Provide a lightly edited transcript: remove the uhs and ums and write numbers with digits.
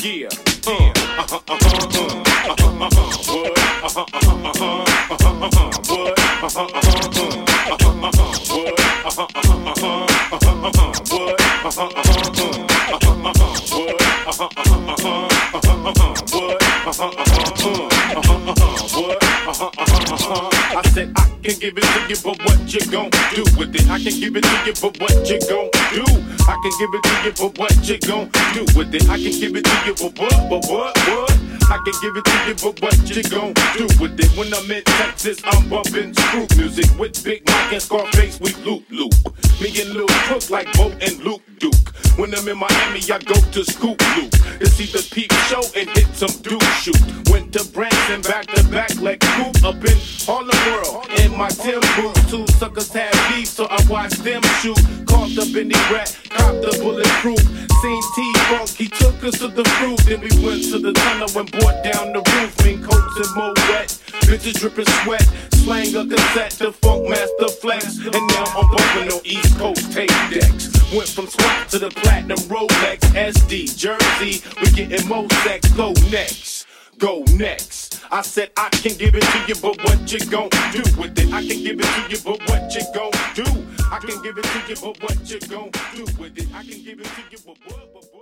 Yeah. I said I can give it to you, but what you gon' do with it? I can give it to you, but what you gon' do? I can give it to you, but what you gon' do with it? I can give it to you, but what? I can give it to you, but what you gon' do with it? When I'm in Texas, I'm bumping screw music with Big Mike and Scarface, we loop. Me and Lil Cook like Bo and Luke Duke. When I'm in Miami, I go to Scoop Loop to see the Peep Show and hit some dude shoot. Went to Branson back to back like Coop up in Harlem World. In my Tim boots, two suckers had beef, so I watched them shoot. Caught up in the rat, copped the bulletproof. Seen T-Funk, he took us to the roof. Then we went to the tunnel and brought down the roof. Mink coats and more wet, bitches dripping sweat. Slang a cassette to Funk Master Flex. And now I'm bumping on East Coast tape decks. Went from SWAT to the platinum Rolex SD Jersey. We getting more sex. Go next. I said I can give it to you, but what you gon' do with it? I can give it to you, but what you gon' do? I can give it to you, but what you gon' do with it? I can give it to you, but what?